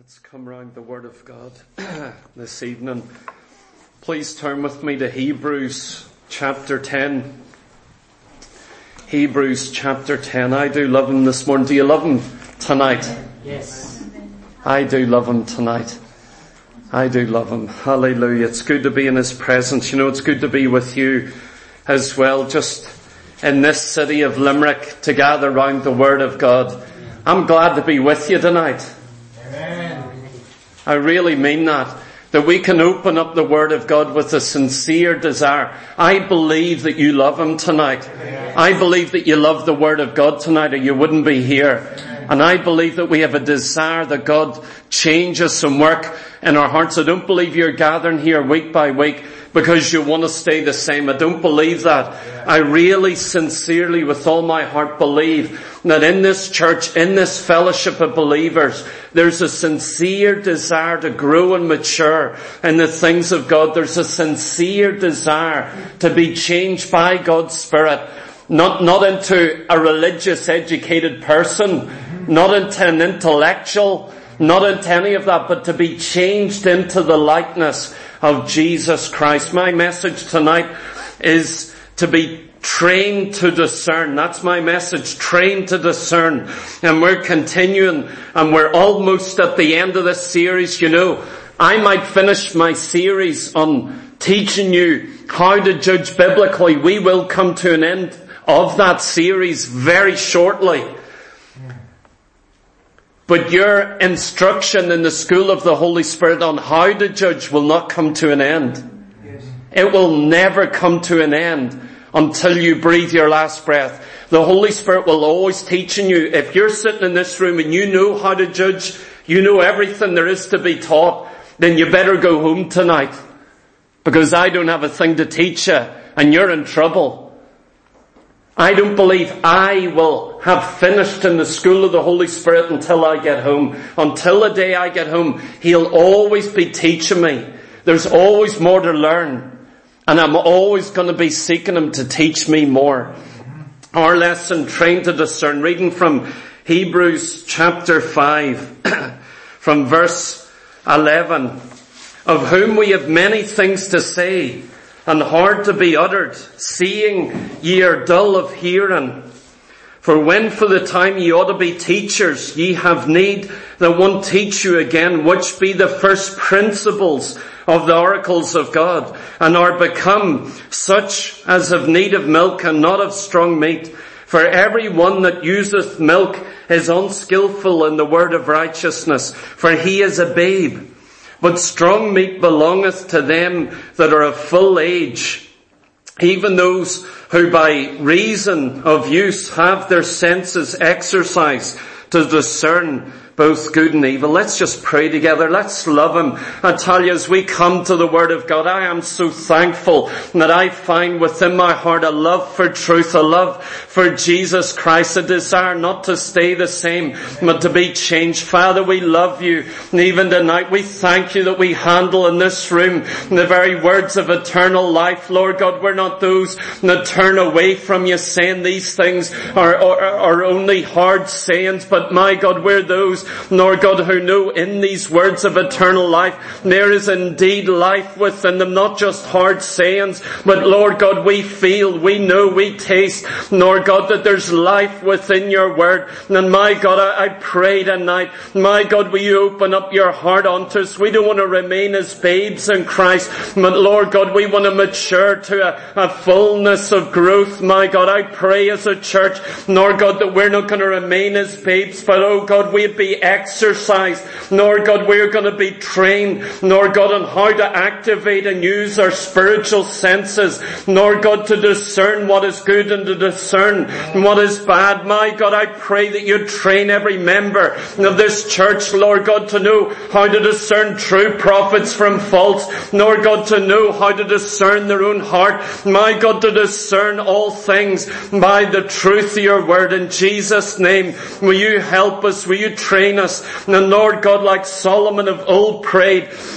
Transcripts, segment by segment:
Let's come around the Word of God this evening. Please turn with me to Hebrews chapter 10. Hebrews chapter 10. I do love him this morning. Do you love him tonight? Yes. I do love him tonight. I do love him. Hallelujah. It's good to be in his presence. You know, it's good to be with you as well, just in this city of Limerick, to gather around the Word of God. I'm glad to be with you tonight. Amen. I really mean that we can open up the Word of God with a sincere desire. I believe that you love him tonight. I believe that you love the Word of God tonight, or you wouldn't be here. And I believe that we have a desire that God changes some work in our hearts. I don't believe you're gathering here week by week because you want to stay the same. I don't believe that. I really sincerely, with all my heart, believe that in this church, in this fellowship of believers, there's a sincere desire to grow and mature in the things of God. There's a sincere desire to be changed by God's Spirit. Not into a religious, educated person, not into an intellectual, not into any of that, but to be changed into the likeness of Jesus Christ. My message tonight is to be trained to discern. That's my message, trained to discern. And we're continuing, and we're almost at the end of this series. You know, I might finish my series on teaching you how to judge biblically. We will come to an end of that series very shortly. But your instruction in the school of the Holy Spirit on how to judge will not come to an end. Yes. It will never come to an end until you breathe your last breath. The Holy Spirit will always teaching you. If you're sitting in this room and you know how to judge, you know everything there is to be taught, then you better go home tonight. Because I don't have a thing to teach you and you're in trouble. I don't believe I will have finished in the school of the Holy Spirit until I get home. Until the day I get home, He'll always be teaching me. There's always more to learn. And I'm always going to be seeking Him to teach me more. Our lesson, trained to discern, reading from Hebrews chapter 5, from verse 11. Of whom we have many things to say, and hard to be uttered, seeing ye are dull of hearing. For when for the time ye ought to be teachers, ye have need that one teach you again, which be the first principles of the oracles of God, and are become such as have need of milk and not of strong meat. For every one that useth milk is unskillful in the word of righteousness, for he is a babe. But strong meat belongeth to them that are of full age, even those who by reason of use have their senses exercised to discern both good and evil. Let's just pray together. Let's love Him. I tell you, as we come to the Word of God, I am so thankful that I find within my heart a love for truth, a love for Jesus Christ, a desire not to stay the same, but to be changed. Father, we love you. And even tonight, we thank you that we handle in this room the very words of eternal life. Lord God, we're not those that turn away from you saying these things are only hard sayings, but my God, we're those, Lord God, who know in these words of eternal life, there is indeed life within them, not just hard sayings, but Lord God, we feel, we know, we taste, Lord God, that there's life within your word. And my God, I pray tonight, my God, will you open up your heart unto us? We don't want to remain as babes in Christ, but Lord God, we want to mature to a fullness of growth. My God, I pray as a church, Lord God, that we're not going to remain as babes, but oh God, we'd be exercised. Lord God, we're going to be trained, Lord God, on how to activate and use our spiritual senses, Lord God, to discern what is good and to discern what is bad. My God, I pray that you train every member of this church, Lord God, to know how to discern true prophets from false, Lord God, to know how to discern their own heart, my God, to discern all things by the truth of your word. In Jesus' name, will you help us, will you train us? And Lord God, like Solomon of old prayed,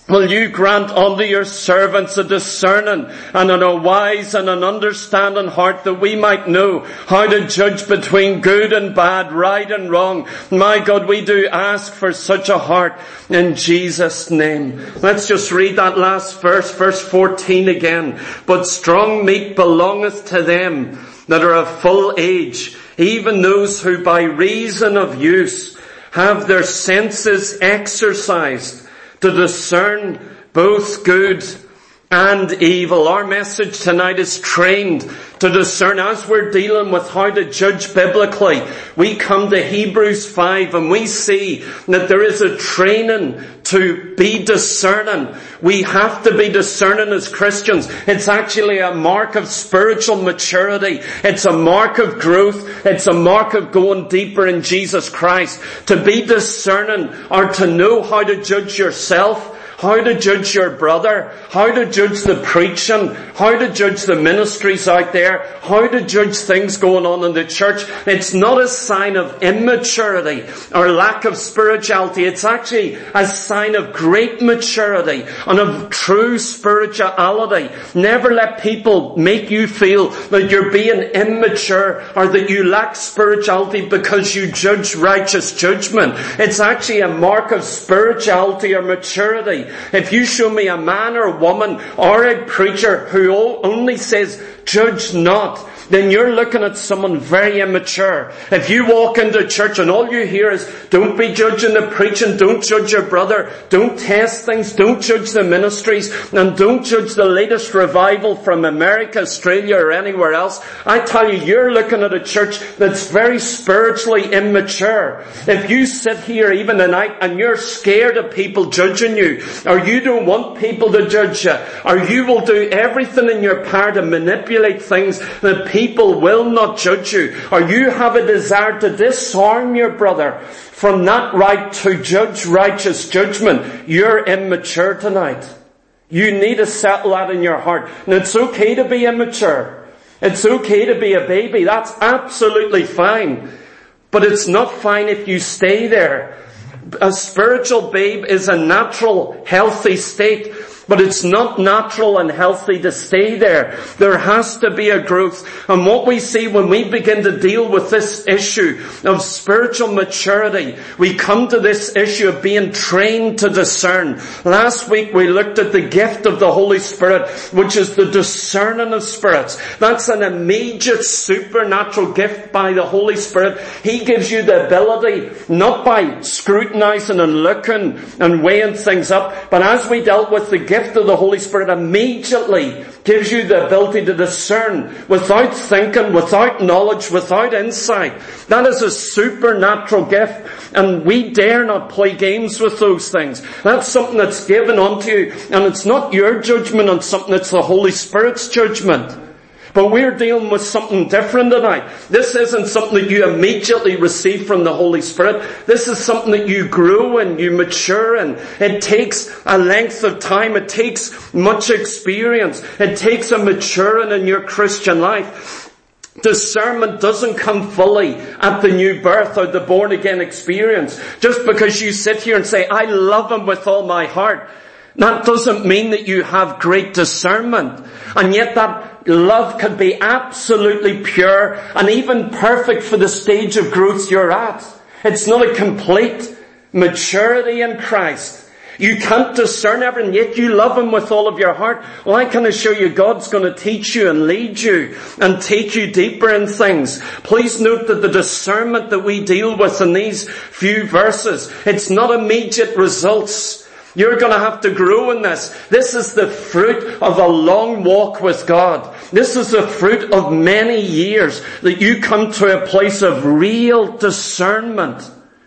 Will you grant unto your servants a discerning and a wise and an understanding heart, that we might know how to judge between good and bad, right and wrong. My God, we do ask for such a heart in Jesus' name. Let's just read that last verse 14 again. But strong meat belongeth to them that are of full age, even those who by reason of use have their senses exercised to discern both good and evil. Our message tonight is trained to discern. As we're dealing with how to judge biblically, we come to Hebrews 5 and we see that there is a training to be discerning. We have to be discerning as Christians. It's actually a mark of spiritual maturity. It's a mark of growth. It's a mark of going deeper in Jesus Christ. To be discerning or to know how to judge yourself, how to judge your brother, how to judge the preaching, how to judge the ministries out there, how to judge things going on in the church. It's not a sign of immaturity or lack of spirituality. It's actually a sign of great maturity and of true spirituality. Never let people make you feel that you're being immature or that you lack spirituality because you judge righteous judgment. It's actually a mark of spirituality or maturity. If you show me a man or woman or a preacher who only says, judge not, then you're looking at someone very immature. If you walk into church and all you hear is, don't be judging the preaching, don't judge your brother, don't test things, don't judge the ministries, and don't judge the latest revival from America, Australia, or anywhere else, I tell you, you're looking at a church that's very spiritually immature. If you sit here even tonight and you're scared of people judging you, or you don't want people to judge you, or you will do everything in your power to manipulate things that people will not judge you, or you have a desire to disarm your brother from that right to judge righteous judgment, you're immature tonight. You need to settle that in your heart. And it's okay to be immature. It's okay to be a baby. That's absolutely fine. But it's not fine if you stay there. A spiritual babe is a natural, healthy state. But it's not natural and healthy to stay there. There has to be a growth. And what we see when we begin to deal with this issue of spiritual maturity, we come to this issue of being trained to discern. Last week we looked at the gift of the Holy Spirit, which is the discerning of spirits. That's an immediate supernatural gift by the Holy Spirit. He gives you the ability, not by scrutinizing and looking and weighing things up, but as we dealt with the gift of the Holy Spirit, immediately gives you the ability to discern without thinking, without knowledge, without insight. That is a supernatural gift, and we dare not play games with those things. That's something that's given unto you, and it's not your judgment on something, it's the Holy Spirit's judgment. But we're dealing with something different tonight. This isn't something that you immediately receive from the Holy Spirit. This is something that you grow and you mature in. It takes a length of time. It takes much experience. It takes a maturing in your Christian life. Discernment doesn't come fully at the new birth or the born again experience. Just because you sit here and say, I love Him with all my heart, that doesn't mean that you have great discernment. And yet that love can be absolutely pure and even perfect for the stage of growth you're at. It's not a complete maturity in Christ. You can't discern everything, yet you love Him with all of your heart. Well, I can assure you God's going to teach you and lead you and take you deeper in things. Please note that the discernment that we deal with in these few verses, it's not immediate results. You're going to have to grow in this. This is the fruit of a long walk with God. This is the fruit of many years that you come to a place of real discernment.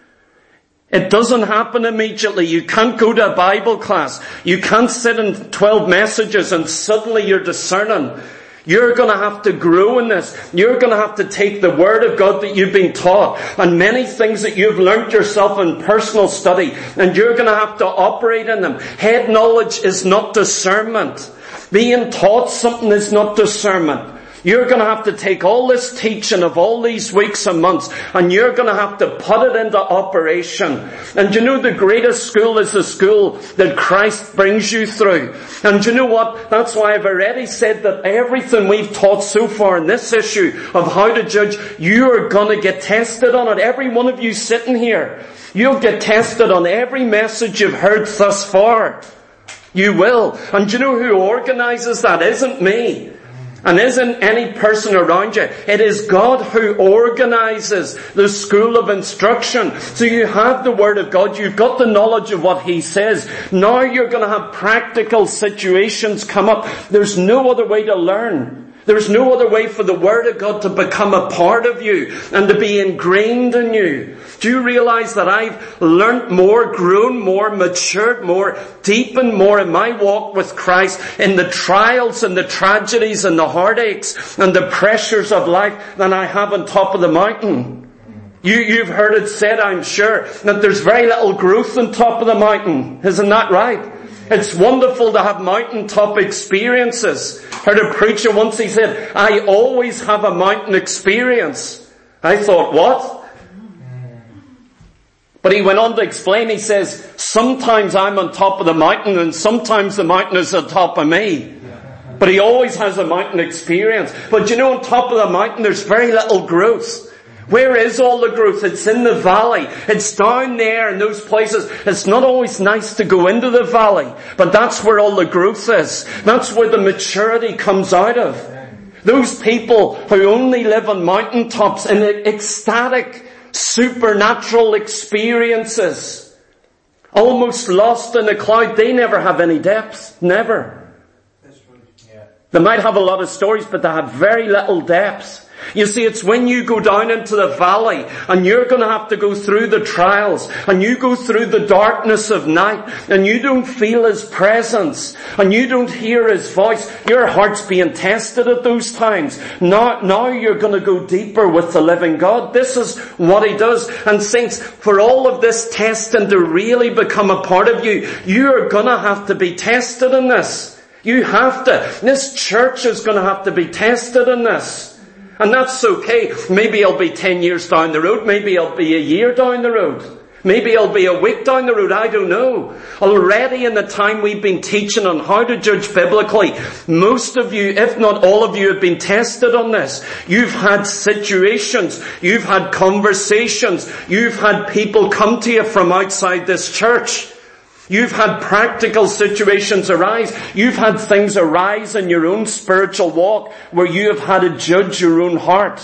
It doesn't happen immediately. You can't go to a Bible class. You can't sit in 12 messages and suddenly you're discerning. You're going to have to grow in this. You're going to have to take the Word of God that you've been taught and many things that you've learnt yourself in personal study, and you're going to have to operate in them. Head knowledge is not discernment. Being taught something is not discernment. You're going to have to take all this teaching of all these weeks and months, and you're going to have to put it into operation. And you know, the greatest school is the school that Christ brings you through. And you know what? That's why I've already said that everything we've taught so far in this issue of how to judge, you are going to get tested on it. Every one of you sitting here, you'll get tested on every message you've heard thus far. You will. And you know who organizes that? Isn't me. And isn't any person around you. It is God who organizes the school of instruction. So you have the Word of God. You've got the knowledge of what He says. Now you're going to have practical situations come up. There's no other way to learn. There's no other way for the Word of God to become a part of you and to be ingrained in you. Do you realize that I've learnt more, grown more, matured more, deepened more in my walk with Christ in the trials and the tragedies and the heartaches and the pressures of life than I have on top of the mountain? You've heard it said, I'm sure, that there's very little growth on top of the mountain. Isn't that right? It's wonderful to have mountaintop experiences. Heard a preacher once, he said, I always have a mountain experience. I thought, what? But he went on to explain, he says, sometimes I'm on top of the mountain and sometimes the mountain is on top of me. But he always has a mountain experience. But you know, on top of the mountain there's very little growth. Where is all the growth? It's in the valley. It's down there in those places. It's not always nice to go into the valley, but that's where all the growth is. That's where the maturity comes out of. Those people who only live on mountaintops in ecstatic, supernatural experiences, almost lost in a cloud, they never have any depth. Never. They might have a lot of stories, but they have very little depth. You see, it's when you go down into the valley and you're going to have to go through the trials and you go through the darkness of night and you don't feel His presence and you don't hear His voice. Your heart's being tested at those times. Now you're going to go deeper with the living God. This is what He does. And saints, for all of this testing to really become a part of you, you are going to have to be tested in this. You have to. This church is going to have to be tested in this. And that's okay. Maybe it'll be 10 years down the road. Maybe it'll be a year down the road. Maybe it'll be a week down the road. I don't know. Already in the time we've been teaching on how to judge biblically, most of you, if not all of you, have been tested on this. You've had situations. You've had conversations. You've had people come to you from outside this church. You've had practical situations arise. You've had things arise in your own spiritual walk where you have had to judge your own heart.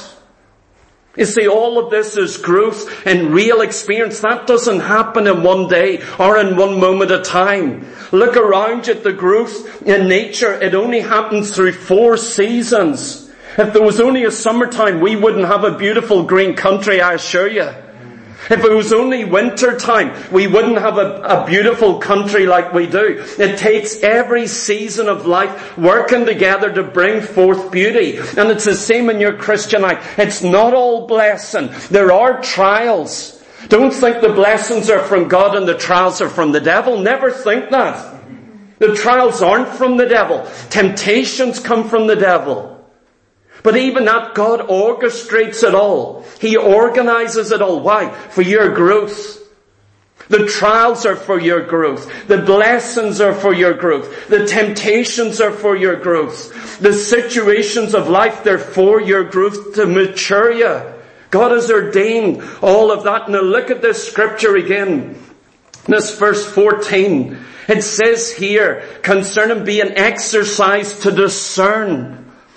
You see, all of this is growth and real experience. That doesn't happen in one day or in one moment of time. Look around at the growth in nature. It only happens through 4 seasons. If there was only a summertime, we wouldn't have a beautiful green country, I assure you. If it was only winter time, we wouldn't have a beautiful country like we do. It takes every season of life working together to bring forth beauty. And it's the same in your Christian life. It's not all blessing. There are trials. Don't think the blessings are from God and the trials are from the devil. Never think that. The trials aren't from the devil. Temptations come from the devil. But even that, God orchestrates it all. He organizes it all. Why? For your growth. The trials are for your growth. The blessings are for your growth. The temptations are for your growth. The situations of life, they're for your growth to mature you. God has ordained all of that. Now look at this scripture again. This verse 14. It says here, concerning being exercised to discern.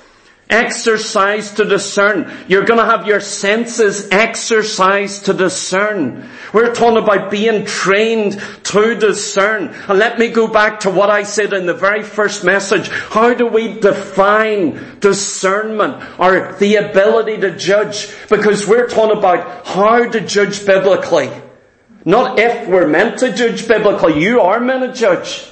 Exercise to discern. You're going to have your senses exercised to discern. We're talking about being trained to discern. And let me go back to what I said in the very first message. How do we define discernment or the ability to judge? Because we're talking about how to judge biblically. Not if we're meant to judge biblically. You are meant to judge.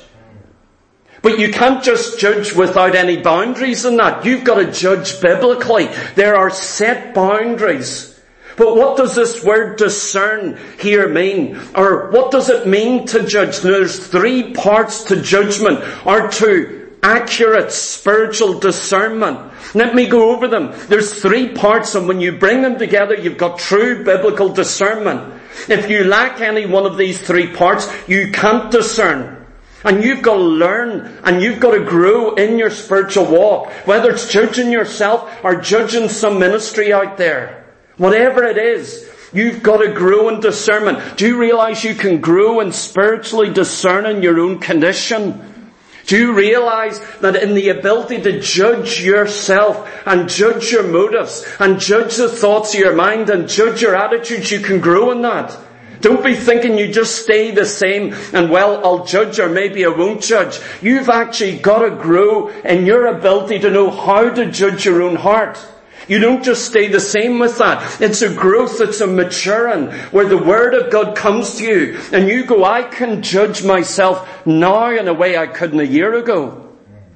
But you can't just judge without any boundaries in that. You've got to judge biblically. There are set boundaries. But what does this word discern here mean? Or what does it mean to judge? Now, there's 3 parts to judgment, or to accurate spiritual discernment. Let me go over them. There's 3 parts, and when you bring them together, you've got true biblical discernment. If you lack any one of these 3 parts, you can't discern. And you've got to learn, and you've got to grow in your spiritual walk. Whether it's judging yourself or judging some ministry out there. Whatever it is, you've got to grow in discernment. Do you realize you can grow in spiritually discerning your own condition? Do you realize that in the ability to judge yourself and judge your motives and judge the thoughts of your mind and judge your attitudes, you can grow in that? Don't be thinking you just stay the same and, well, I'll judge or maybe I won't judge. You've actually got to grow in your ability to know how to judge your own heart. You don't just stay the same with that. It's a growth, it's a maturing, where the Word of God comes to you and you go, I can judge myself now in a way I couldn't a year ago.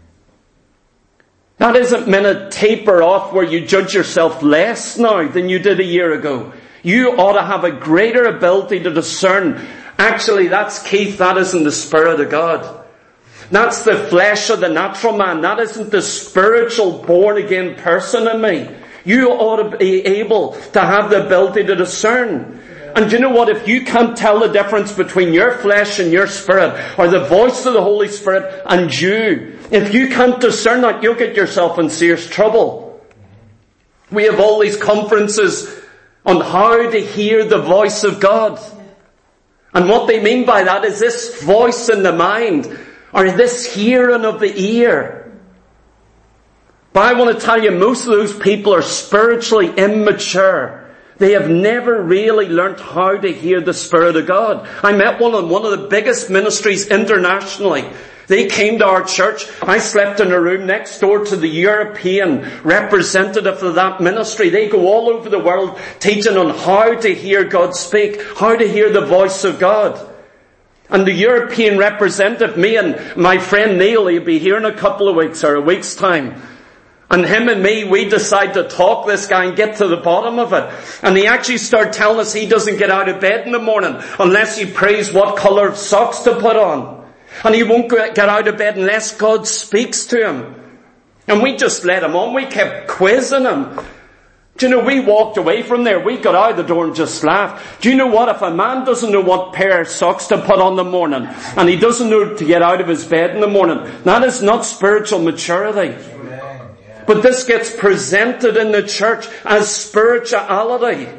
That isn't meant to taper off where you judge yourself less now than you did a year ago. You ought to have a greater ability to discern. Actually, that's Keith, that isn't the Spirit of God. That's the flesh of the natural man. That isn't the spiritual born-again person in me. You ought to be able to have the ability to discern. And you know what? If you can't tell the difference between your flesh and your spirit, or the voice of the Holy Spirit and you, if you can't discern that, you'll get yourself in serious trouble. We have all these conferences on how to hear the voice of God. And what they mean by that is this voice in the mind, or this hearing of the ear. But I want to tell you, most of those people are spiritually immature. They have never really learnt how to hear the Spirit of God. I met one on one of the biggest ministries internationally. They came to our church. I slept in a room next door to the European representative of that ministry. They go all over the world teaching on how to hear God speak, how to hear the voice of God. And the European representative, me and my friend Neil, he'll be here in a couple of weeks or a week's time. And him and me, we decide to talk this guy and get to the bottom of it. And he actually started telling us he doesn't get out of bed in the morning unless he prays what colour of socks to put on. And he won't get out of bed unless God speaks to him. And we just let him on. We kept quizzing him. Do you know, we walked away from there. We got out the door and just laughed. Do you know what? If a man doesn't know what pair of socks to put on in the morning, and he doesn't know to get out of his bed in the morning, that is not spiritual maturity. But this gets presented in the church as spirituality.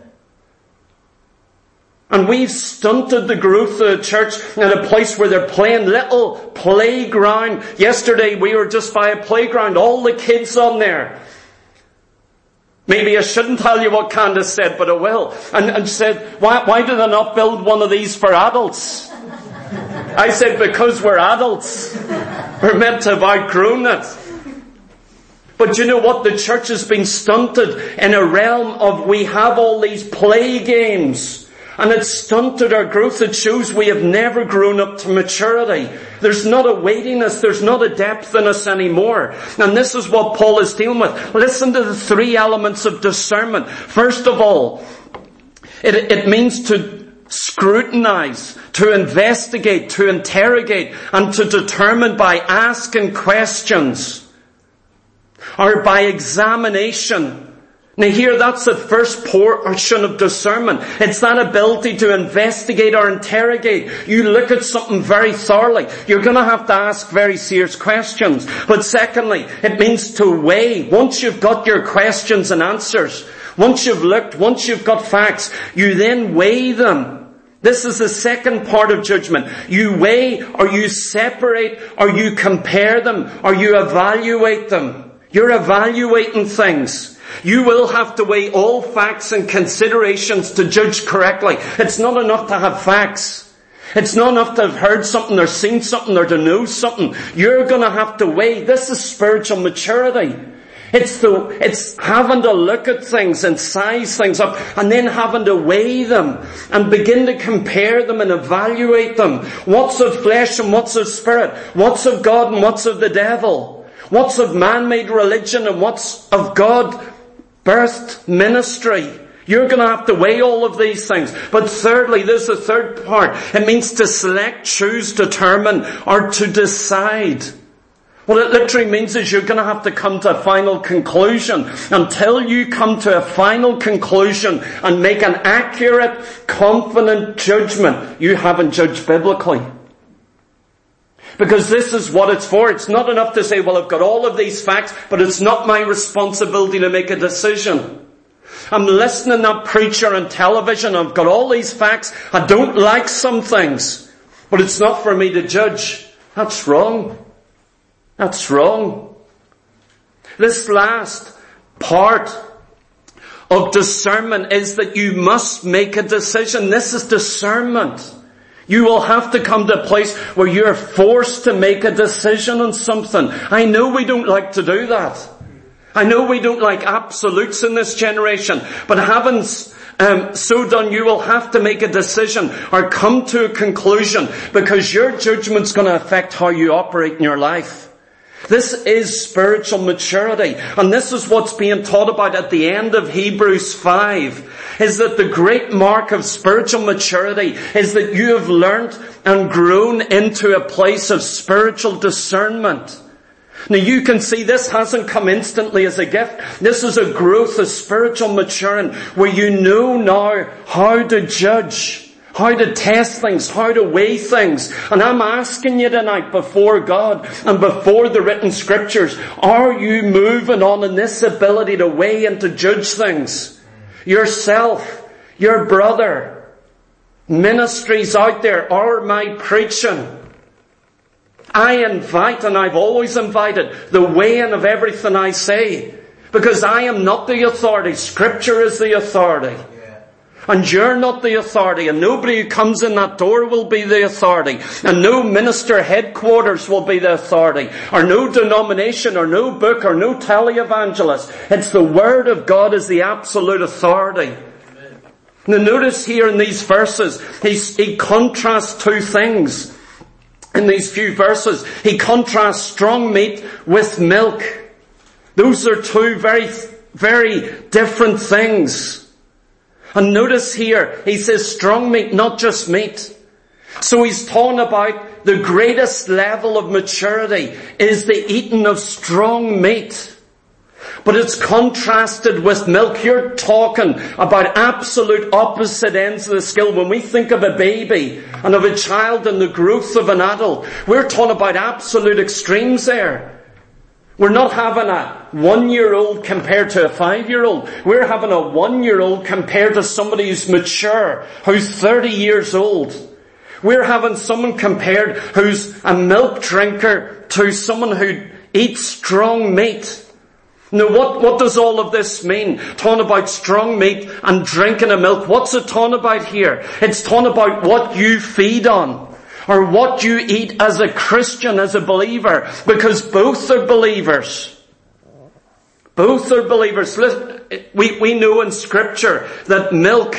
And we've stunted the growth of the church in a place where they're playing little playground. Yesterday we were just by a playground, all the kids on there. Maybe I shouldn't tell you what Candace said, but I will. And said, why do they not build one of these for adults? I said, because we're adults. We're meant to have outgrown it. But you know what? The church has been stunted in a realm of we have all these play games. And it's stunted our growth. It shows we have never grown up to maturity. There's not a weightiness. There's not a depth in us anymore. And this is what Paul is dealing with. Listen to the 3 elements of discernment. First of all, it means to scrutinize, to investigate, to interrogate, and to determine by asking questions or by examination. Now here, that's the first portion of discernment. It's that ability to investigate or interrogate. You look at something very thoroughly. You're going to have to ask very serious questions. But secondly, it means to weigh. Once you've got your questions and answers, once you've looked, once you've got facts, you then weigh them. This is the second part of judgment. You weigh, or you separate, or you compare them, or you evaluate them. You're evaluating things. You will have to weigh all facts and considerations to judge correctly. It's not enough to have facts. It's not enough to have heard something or seen something or to know something. You're going to have to weigh. This is spiritual maturity. It's having to look at things and size things up and then having to weigh them and begin to compare them and evaluate them. What's of flesh and what's of spirit? What's of God and what's of the devil? What's of man-made religion and what's of God-birthed ministry? You're going to have to weigh all of these things. But thirdly, there's the third part. It means to select, choose, determine, or to decide. What it literally means is you're going to have to come to a final conclusion. Until you come to a final conclusion and make an accurate, confident judgment, you haven't judged biblically. Because this is what it's for. It's not enough to say, well, I've got all of these facts, but it's not my responsibility to make a decision. I'm listening to that preacher on television. I've got all these facts. I don't like some things, but it's not for me to judge. That's wrong. That's wrong. This last part of discernment is that you must make a decision. This is discernment. You will have to come to a place where you're forced to make a decision on something. I know we don't like to do that. I know we don't like absolutes in this generation, but having so done, you will have to make a decision or come to a conclusion, because your judgment's going to affect how you operate in your life. This is spiritual maturity, and this is what's being taught about at the end of Hebrews 5, is that the great mark of spiritual maturity is that you have learnt and grown into a place of spiritual discernment. Now you can see this hasn't come instantly as a gift. This is a growth of spiritual maturing where you know now how to judge, how to test things, how to weigh things. And I'm asking you tonight before God and before the written scriptures, are you moving on in this ability to weigh and to judge things? Yourself, your brother, ministries out there, or my preaching. I invite, and I've always invited, the weighing of everything I say. Because I am not the authority. Scripture is the authority. And you're not the authority, and nobody who comes in that door will be the authority, and no minister headquarters will be the authority, or no denomination, or no book, or no televangelist. It's the Word of God is the absolute authority. Now notice here in these verses, he contrasts two things. In these few verses, he contrasts strong meat with milk. Those are two very, very different things. And notice here, he says strong meat, not just meat. So he's talking about the greatest level of maturity is the eating of strong meat. But it's contrasted with milk. You're talking about absolute opposite ends of the scale. When we think of a baby and of a child and the growth of an adult, we're talking about absolute extremes there. We're not having a 1-year-old compared to a 5-year-old. We're having a 1-year-old compared to somebody who's mature, who's 30 years old. We're having someone compared who's a milk drinker to someone who eats strong meat. Now what does all of this mean? Talking about strong meat and drinking of milk. What's it talking about here? It's talking about what you feed on, or what you eat as a Christian, as a believer, because both are believers. Both are believers. We know in Scripture that milk,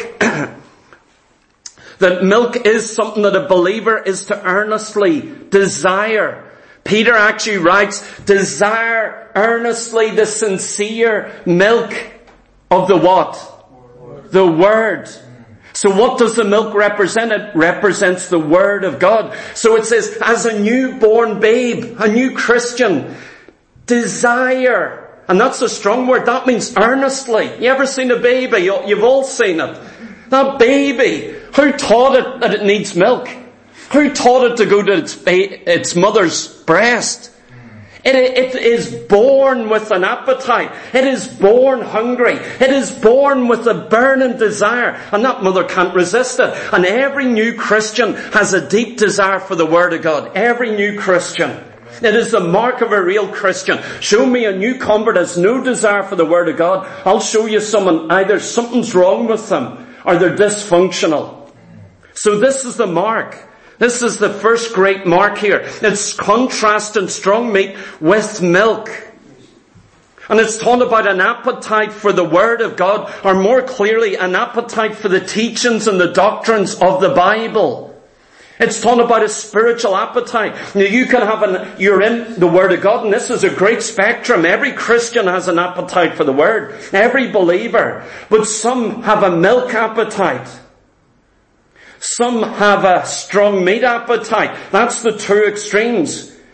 that milk is something that a believer is to earnestly desire. Peter actually writes, desire earnestly the sincere milk of the what? The Word. So what does the milk represent? It represents the Word of God. So it says, as a newborn babe, a new Christian, desire. And that's a strong word. That means earnestly. You ever seen a baby? You've all seen it. That baby, who taught it that it needs milk? Who taught it to go to its mother's breast? It is born with an appetite. It is born hungry. It is born with a burning desire. And that mother can't resist it. And every new Christian has a deep desire for the Word of God. Every new Christian. It is the mark of a real Christian. Show me a new convert has no desire for the Word of God. I'll show you someone, either something's wrong with them or they're dysfunctional. So this is the mark. This is the first great mark here. It's contrasting strong meat with milk. And it's talking about an appetite for the Word of God, or more clearly, an appetite for the teachings and the doctrines of the Bible. It's talking about a spiritual appetite. Now you can have you're in the Word of God, and this is a great spectrum. Every Christian has an appetite for the Word. Every believer. But some have a milk appetite. Some have a strong meat appetite. That's the two extremes.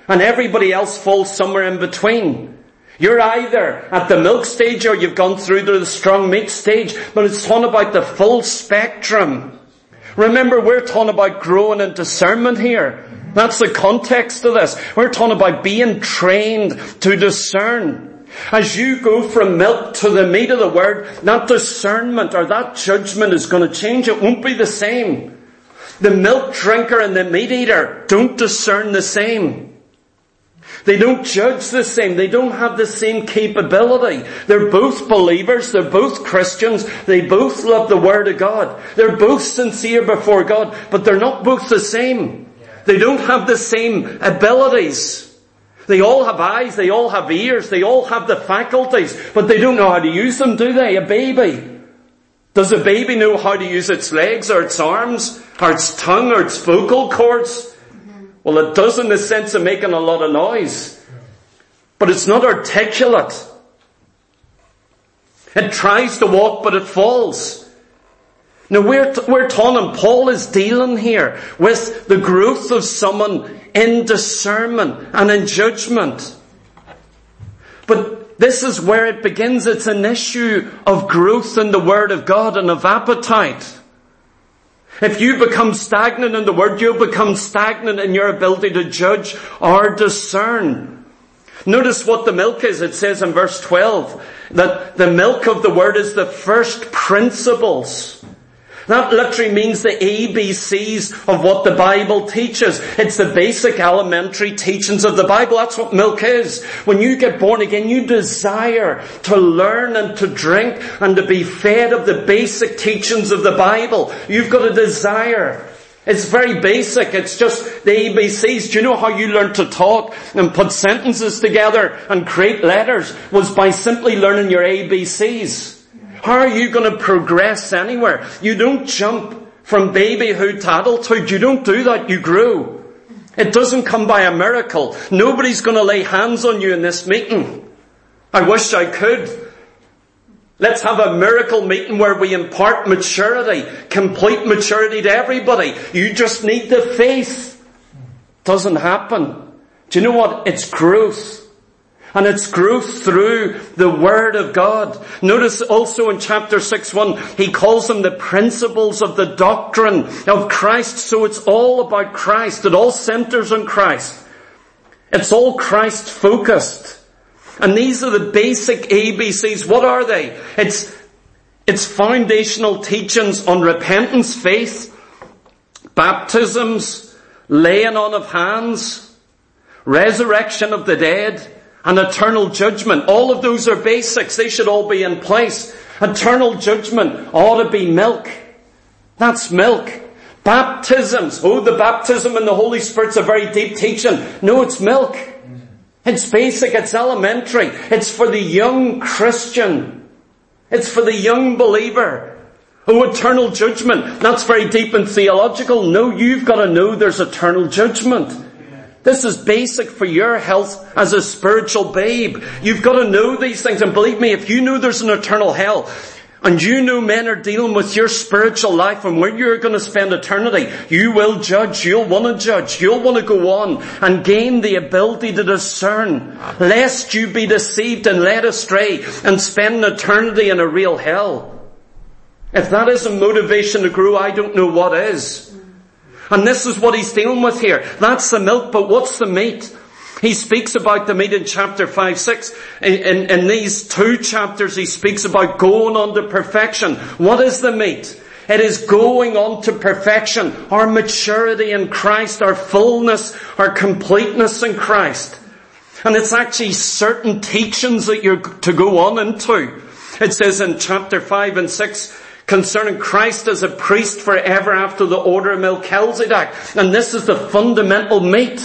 And everybody else falls somewhere in between. You're either at the milk stage or you've gone through to the strong meat stage, but it's talking about the full spectrum. Remember, we're talking about growing in discernment here. That's the context of this. We're talking about being trained to discern. As you go from milk to the meat of the word, that discernment or that judgment is going to change. It won't be the same. The milk drinker and the meat eater don't discern the same. They don't judge the same. They don't have the same capability. They're both believers. They're both Christians. They both love the Word of God. They're both sincere before God, but they're not both the same. They don't have the same abilities. They all have eyes. They all have ears. They all have the faculties, but they don't know how to use them, do they? A baby. Does a baby know how to use its legs or its arms or its tongue or its vocal cords? Well, it does in the sense of making a lot of noise. But it's not articulate. It tries to walk, but it falls. Now we're talking, Paul is dealing here with the growth of someone in discernment and in judgment. But this is where it begins. It's an issue of growth in the Word of God and of appetite. If you become stagnant in the Word, you'll become stagnant in your ability to judge or discern. Notice what the milk is. It says in verse 12 that the milk of the Word is the first principles. That literally means the ABCs of what the Bible teaches. It's the basic elementary teachings of the Bible. That's what milk is. When you get born again, you desire to learn and to drink and to be fed of the basic teachings of the Bible. You've got a desire. It's very basic. It's just the ABCs. Do you know how you learn to talk and put sentences together and create letters? Was by simply learning your ABCs. How are you going to progress anywhere? You don't jump from babyhood to adulthood. You don't do that. You grow. It doesn't come by a miracle. Nobody's going to lay hands on you in this meeting. I wish I could. Let's have a miracle meeting where we impart maturity, complete maturity to everybody. You just need the faith. Doesn't happen. Do you know what? It's growth. And it's growth through the Word of God. Notice also in chapter 6:1, he calls them the principles of the doctrine of Christ. So it's all about Christ. It all centers on Christ. It's all Christ focused. And these are the basic ABCs. What are they? It's foundational teachings on repentance, faith, baptisms, laying on of hands, resurrection of the dead, and eternal judgment. All of those are basics. They should all be in place. Eternal judgment ought to be milk. That's milk. Baptisms. Oh, the baptism in the Holy Spirit's a very deep teaching. No, it's milk. It's basic. It's elementary. It's for the young Christian. It's for the young believer. Oh, eternal judgment. That's very deep and theological. No, you've got to know there's eternal judgment. This is basic for your health as a spiritual babe. You've got to know these things. And believe me, if you know there's an eternal hell, and you know men are dealing with your spiritual life and where you're going to spend eternity, you will judge. You'll want to judge. You'll want to go on and gain the ability to discern, lest you be deceived and led astray and spend an eternity in a real hell. If that isn't motivation to grow, I don't know what is. And this is what he's dealing with here. That's the milk, but what's the meat? He speaks about the meat in chapter 5, 6. In these two chapters, he speaks about going on to perfection. What is the meat? It is going on to perfection. Our maturity in Christ, our fullness, our completeness in Christ. And it's actually certain teachings that you're to go on into. It says in chapter 5 and 6, concerning Christ as a priest forever after the order of Melchizedek. And this is the fundamental meat.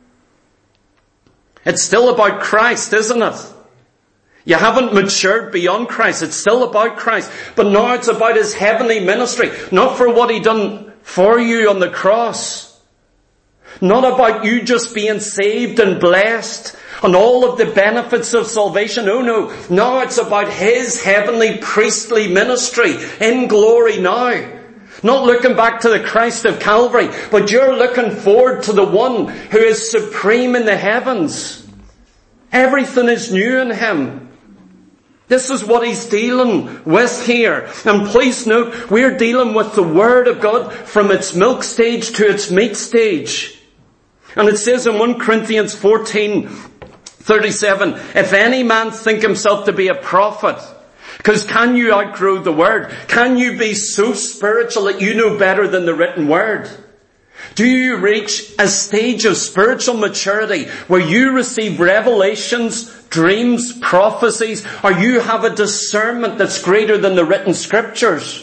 It's still about Christ, isn't it? You haven't matured beyond Christ. It's still about Christ. But now it's about His heavenly ministry. Not for what He done for you on the cross. Not about you just being saved and blessed and all of the benefits of salvation. Oh no. Now it's about His heavenly priestly ministry in glory now. Not looking back to the Christ of Calvary, but you're looking forward to the one who is supreme in the heavens. Everything is new in him. This is what he's dealing with here. And please note, we're dealing with the Word of God from its milk stage to its meat stage. And it says in 1 Corinthians 14:37, if any man think himself to be a prophet, because can you outgrow the Word? Can you be so spiritual that you know better than the written Word? Do you reach a stage of spiritual maturity where you receive revelations, dreams, prophecies, or you have a discernment that's greater than the written scriptures?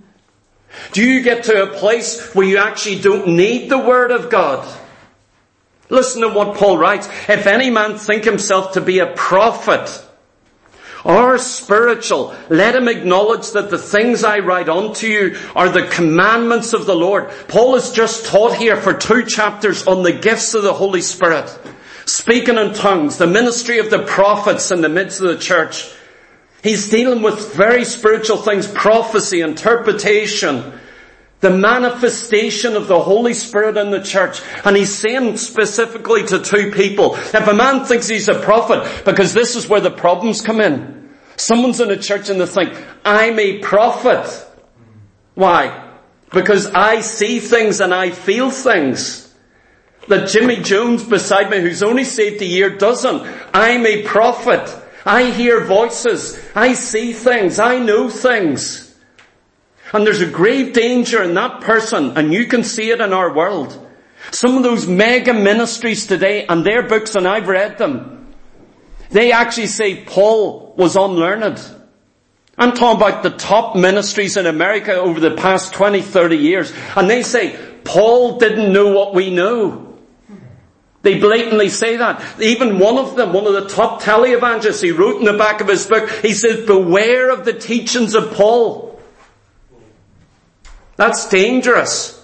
Do you get to a place where you actually don't need the Word of God? Listen to what Paul writes. If any man think himself to be a prophet or spiritual, let him acknowledge that the things I write unto you are the commandments of the Lord. Paul has just taught here for 2 chapters on the gifts of the Holy Spirit. Speaking in tongues, the ministry of the prophets in the midst of the church. He's dealing with very spiritual things, prophecy, interpretation, the manifestation of the Holy Spirit in the church. And he's saying specifically to 2 people, if a man thinks he's a prophet, because this is where the problems come in. Someone's in a church and they think, I'm a prophet. Why? Because I see things and I feel things that Jimmy Jones beside me, who's only saved a year, doesn't. I'm a prophet. I hear voices. I see things. I know things. And there's a grave danger in that person, and you can see it in our world. Some of those mega ministries today, and their books, and I've read them, they actually say Paul was unlearned. I'm talking about the top ministries in America over the past 20, 30 years, and they say, Paul didn't know what we know. They blatantly say that. Even one of them, one of the top televangelists, he wrote in the back of his book, he says, beware of the teachings of Paul. That's dangerous.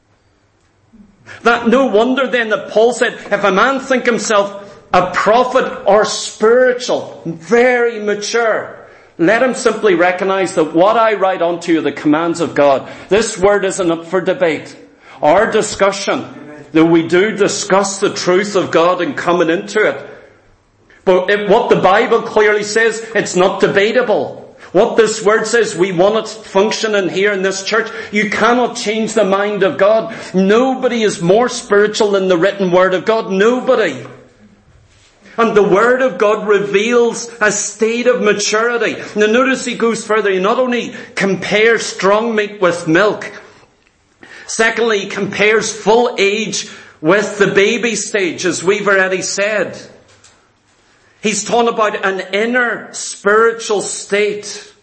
That no wonder then that Paul said, if a man think himself a prophet or spiritual, very mature, let him simply recognize that what I write unto you are the commands of God. This word isn't up for debate or discussion, though we do discuss the truth of God and coming into it. But what the Bible clearly says, it's not debatable. What this word says, we want it functioning here in this church. You cannot change the mind of God. Nobody is more spiritual than the written Word of God. Nobody. And the Word of God reveals a state of maturity. Now notice he goes further. He not only compares strong meat with milk. Secondly, he compares full age with the baby stage, as we've already said. He's talking about an inner spiritual state.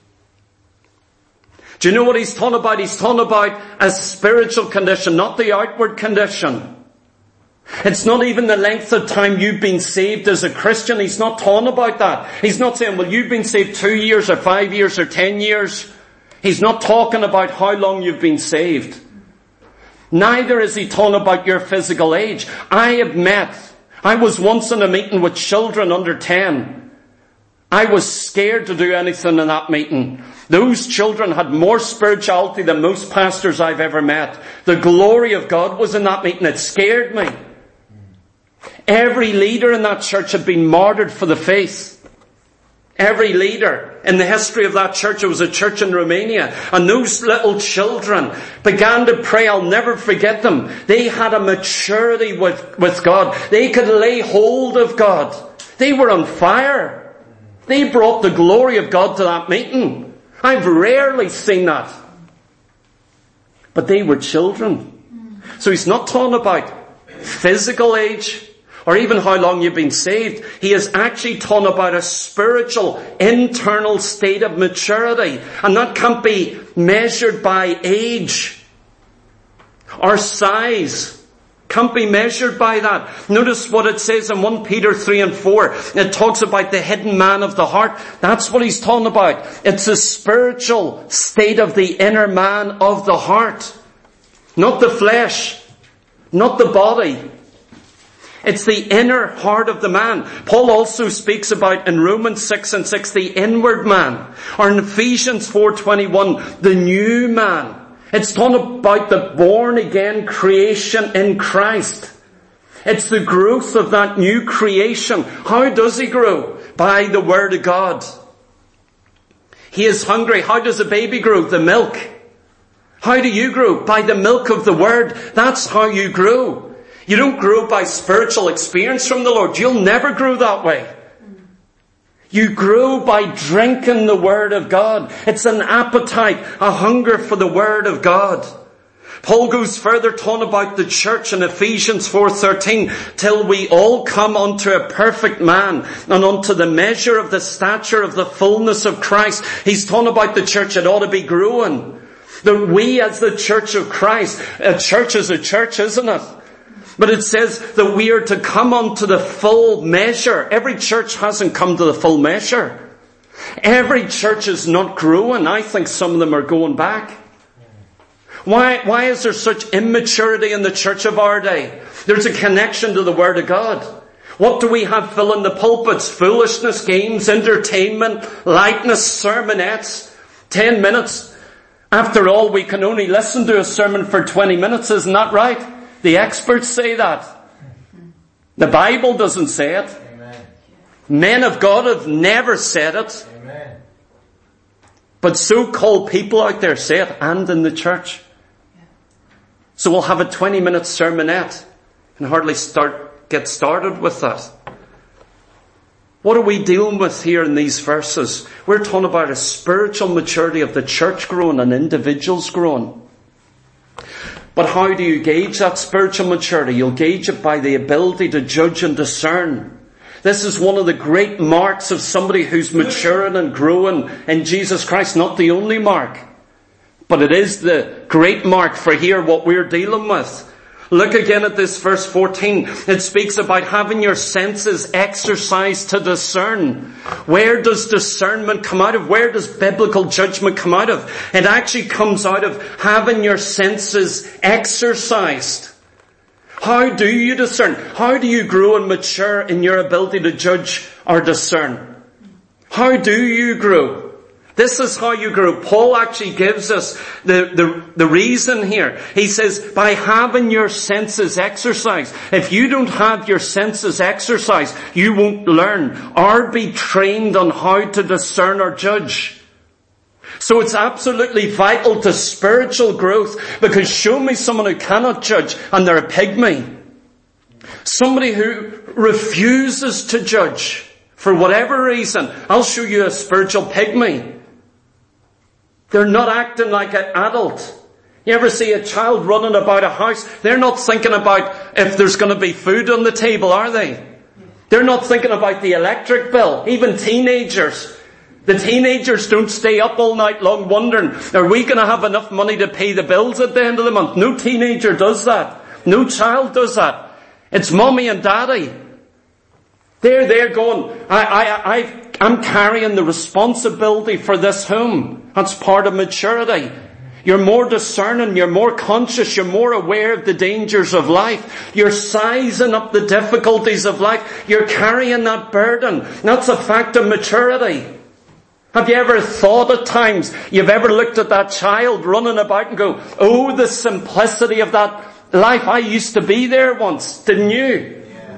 Do you know what he's talking about? He's talking about a spiritual condition, not the outward condition. It's not even the length of time you've been saved as a Christian. He's not talking about that. He's not saying, well, you've been saved 2 years or 5 years or 10 years. He's not talking about how long you've been saved. Neither is he talking about your physical age. I was once in a meeting with children under 10. I was scared to do anything in that meeting. Those children had more spirituality than most pastors I've ever met. The glory of God was in that meeting. It scared me. Every leader in that church had been martyred for the faith. Every leader in the history of that church, it was a church in Romania, and those little children began to pray. I'll never forget them. They had a maturity with God. They could lay hold of God. They were on fire. They brought the glory of God to that meeting. I've rarely seen that. But they were children. So he's not talking about physical age, or even how long you've been saved. He is actually talking about a spiritual, internal state of maturity. And that can't be measured by age or size. Can't be measured by that. Notice what it says in 1 Peter 3 and 4. It talks about the hidden man of the heart. That's what he's talking about. It's a spiritual state of the inner man of the heart. Not the flesh. Not the body. It's the inner heart of the man. Paul also speaks about in Romans 6 and 6 the inward man. Or in Ephesians 4:21 the new man. It's talking about the born again creation in Christ. It's the growth of that new creation. How does he grow? By the Word of God. He is hungry. How does a baby grow? The milk. How do you grow? By the milk of the Word. That's how you grow. You don't grow by spiritual experience from the Lord. You'll never grow that way. You grow by drinking the Word of God. It's an appetite, a hunger for the Word of God. Paul goes further talking about the church in Ephesians 4:13, till we all come unto a perfect man and unto the measure of the stature of the fullness of Christ. He's talking about the church. It ought to be growing. That we as the church of Christ, a church is a church, isn't it? But it says that we are to come unto the full measure. Every church hasn't come to the full measure. Every church is not growing. I think some of them are going back. Why is there such immaturity in the church of our day? There's a connection to the Word of God. What do we have filling the pulpits? Foolishness, games, entertainment, lightness, sermonettes. 10 minutes. After all, we can only listen to a sermon for 20 minutes. Isn't that right? The experts say that. The Bible doesn't say it. Amen. Men of God have never said it. Amen. But so-called people out there say it, and in the church. So we'll have a 20-minute sermonette and hardly get started with that. What are we dealing with here in these verses? We're talking about a spiritual maturity of the church growing and individuals growing. But how do you gauge that spiritual maturity? You'll gauge it by the ability to judge and discern. This is one of the great marks of somebody who's maturing and growing in Jesus Christ. Not the only mark, but it is the great mark for here what we're dealing with. Look again at this verse 14. It speaks about having your senses exercised to discern. Where does discernment come out of? Where does biblical judgment come out of? It actually comes out of having your senses exercised. How do you discern? How do you grow and mature in your ability to judge or discern? How do you grow? This is how you grow. Paul actually gives us the reason here. He says, by having your senses exercised. If you don't have your senses exercised, you won't learn or be trained on how to discern or judge. So it's absolutely vital to spiritual growth, because show me someone who cannot judge and they're a pygmy. Somebody who refuses to judge for whatever reason. I'll show you a spiritual pygmy. They're not acting like an adult. You ever see a child running about a house? They're not thinking about if there's going to be food on the table, are they? They're not thinking about the electric bill. Even teenagers. The teenagers don't stay up all night long wondering, are we going to have enough money to pay the bills at the end of the month? No teenager does that. No child does that. It's mommy and daddy. They're there going, I'm carrying the responsibility for this home. That's part of maturity. You're more discerning, you're more conscious, you're more aware of the dangers of life. You're sizing up the difficulties of life. You're carrying that burden. That's a fact of maturity. Have you ever thought at times, you've ever looked at that child running about and go, oh, the simplicity of that life. I used to be there once, didn't you?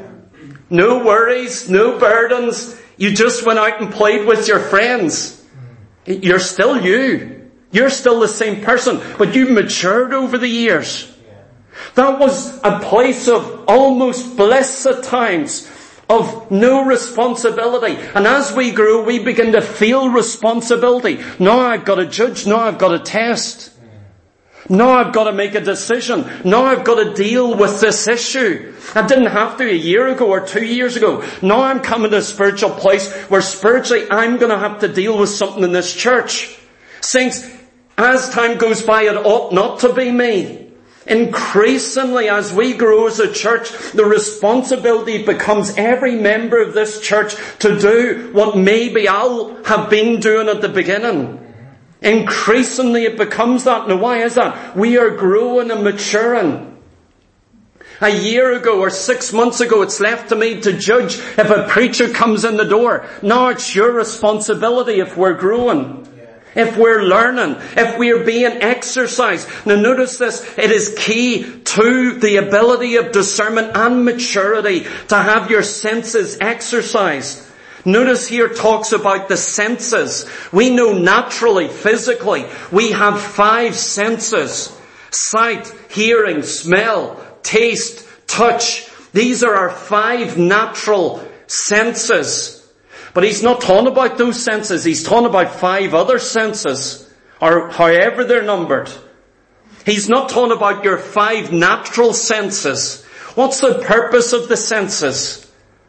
No worries, no burdens. You just went out and played with your friends. You're still you. You're still the same person, but you've matured over the years. That was a place of almost bliss at times, of no responsibility. And as we grow, we begin to feel responsibility. Now I've got to judge. Now I've got to test. Now I've got to make a decision. Now I've got to deal with this issue. I didn't have to a year ago or 2 years ago. Now I'm coming to a spiritual place where spiritually I'm going to have to deal with something in this church. Saints, as time goes by, it ought not to be me. Increasingly, as we grow as a church, the responsibility becomes every member of this church to do what maybe I'll have been doing at the beginning. Increasingly it becomes that. Now why is that? We are growing and maturing. A year ago or 6 months ago, it's left to me to judge if a preacher comes in the door. Now it's your responsibility if we're growing. if we're learning, if we're being exercised. Now notice this, it is key to the ability of discernment and maturity to have your senses exercised. Notice here it talks about the senses. We know naturally, physically, we have 5 senses. Sight, hearing, smell, taste, touch. These are our 5 natural senses. But he's not talking about those senses. He's talking about 5 other senses, or however they're numbered. He's not talking about your 5 natural senses. What's the purpose of the senses?